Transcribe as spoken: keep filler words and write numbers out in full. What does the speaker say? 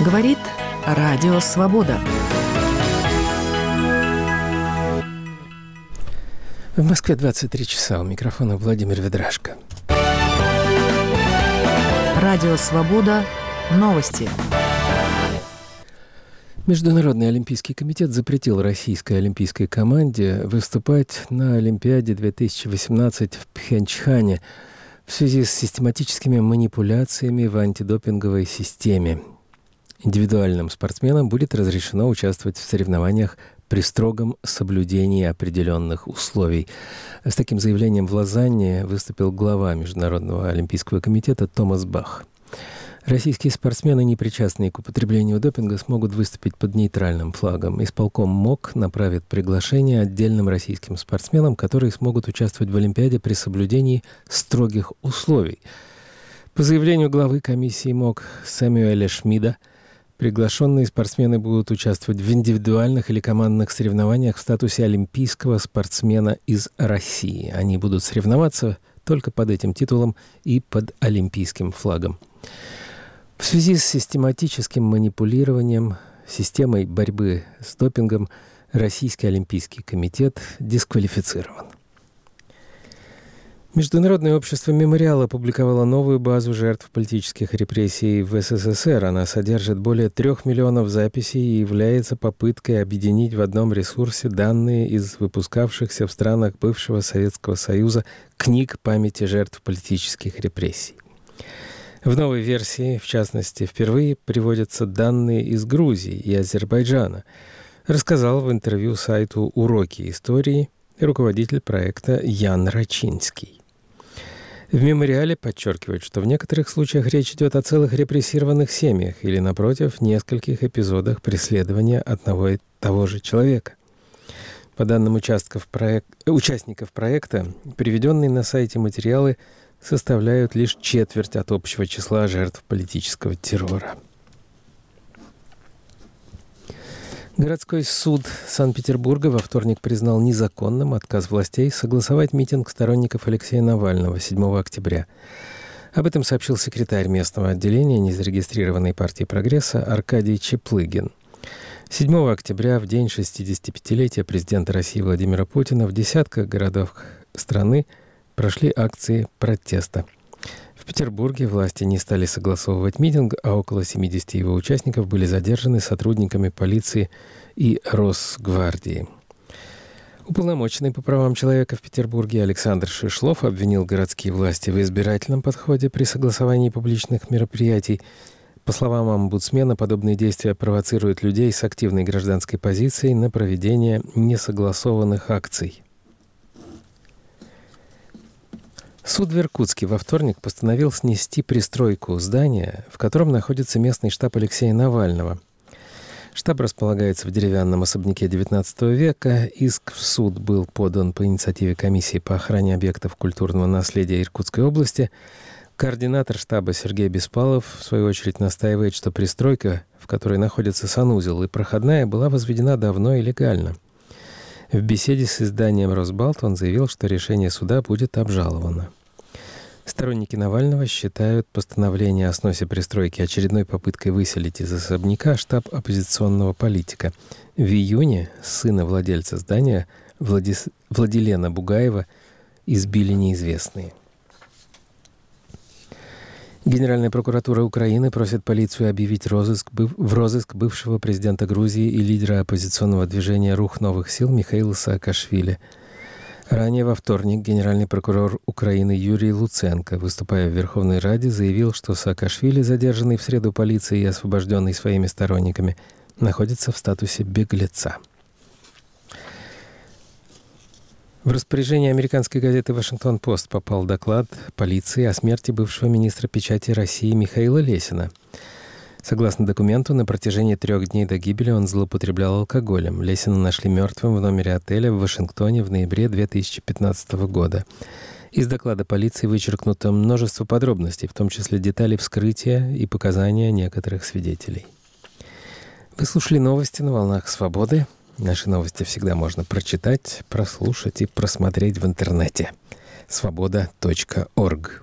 Говорит Радио Свобода. В Москве двадцать три часа. У микрофона Владимир Ведрашко. Радио Свобода. Новости. Международный олимпийский комитет запретил российской олимпийской команде выступать на Олимпиаде две тысячи восемнадцать в Пхенчхане в связи с систематическими манипуляциями в антидопинговой системе. Индивидуальным спортсменам будет разрешено участвовать в соревнованиях при строгом соблюдении определенных условий. С таким заявлением в Лозанне выступил глава Международного олимпийского комитета Томас Бах. Российские спортсмены, не причастные к употреблению допинга, смогут выступить под нейтральным флагом. Исполком МОК направит приглашение отдельным российским спортсменам, которые смогут участвовать в Олимпиаде при соблюдении строгих условий. По заявлению главы комиссии МОК Сэмюэля Шмида, приглашенные спортсмены будут участвовать в индивидуальных или командных соревнованиях в статусе олимпийского спортсмена из России. Они будут соревноваться только под этим титулом и под олимпийским флагом. В связи с систематическим манипулированием системой борьбы с допингом Российский олимпийский комитет дисквалифицирован. Международное общество «Мемориал» опубликовало новую базу жертв политических репрессий в СССР. Она содержит более трех миллионов записей и является попыткой объединить в одном ресурсе данные из выпускавшихся в странах бывшего Советского Союза книг памяти жертв политических репрессий. В новой версии, в частности, впервые приводятся данные из Грузии и Азербайджана, рассказал в интервью сайту «Уроки истории» руководитель проекта Ян Рачинский. В «Мемориале» подчеркивают, что в некоторых случаях речь идет о целых репрессированных семьях или, напротив, нескольких эпизодах преследования одного и того же человека. По данным участков проек... участников проекта, приведенные на сайте материалы составляют лишь четверть от общего числа жертв политического террора. Городской суд Санкт-Петербурга во вторник признал незаконным отказ властей согласовать митинг сторонников Алексея Навального седьмого октября. Об этом сообщил секретарь местного отделения незарегистрированной партии «Прогресса» Аркадий Чаплыгин. седьмого октября, в день шестидесятипятилетия президента России Владимира Путина, в десятках городов страны прошли акции протеста. В Петербурге власти не стали согласовывать митинг, а около семидесяти его участников были задержаны сотрудниками полиции и Росгвардии. Уполномоченный по правам человека в Петербурге Александр Шишлов обвинил городские власти в избирательном подходе при согласовании публичных мероприятий. По словам омбудсмена, подобные действия провоцируют людей с активной гражданской позицией на проведение несогласованных акций. Суд в Иркутске во вторник постановил снести пристройку здания, в котором находится местный штаб Алексея Навального. Штаб располагается в деревянном особняке девятнадцатого века. Иск в суд был подан по инициативе комиссии по охране объектов культурного наследия Иркутской области. Координатор штаба Сергей Беспалов, в свою очередь, настаивает, что пристройка, в которой находится санузел и проходная, была возведена давно и легально. В беседе с изданием «Росбалт» он заявил, что решение суда будет обжаловано. Сторонники Навального считают постановление о сносе пристройки очередной попыткой выселить из особняка штаб оппозиционного политика. В июне сына владельца здания Владис... Владилена Бугаева избили неизвестные. Генеральная прокуратура Украины просит полицию объявить розыск, в розыск бывшего президента Грузии и лидера оппозиционного движения «Рух новых сил» Михаила Саакашвили. Ранее во вторник генеральный прокурор Украины Юрий Луценко, выступая в Верховной Раде, заявил, что Саакашвили, задержанный в среду полицией и освобожденный своими сторонниками, находится в статусе беглеца. В распоряжение американской газеты «Вашингтон-Пост» попал доклад полиции о смерти бывшего министра печати России Михаила Лесина. Согласно документу, на протяжении трех дней до гибели он злоупотреблял алкоголем. Лесина нашли мертвым в номере отеля в Вашингтоне в ноябре две тысячи пятнадцатого года. Из доклада полиции вычеркнуто множество подробностей, в том числе детали вскрытия и показания некоторых свидетелей. Вы слушали новости на волнах «Свободы». Наши новости всегда можно прочитать, прослушать и просмотреть в интернете. свобода точка орг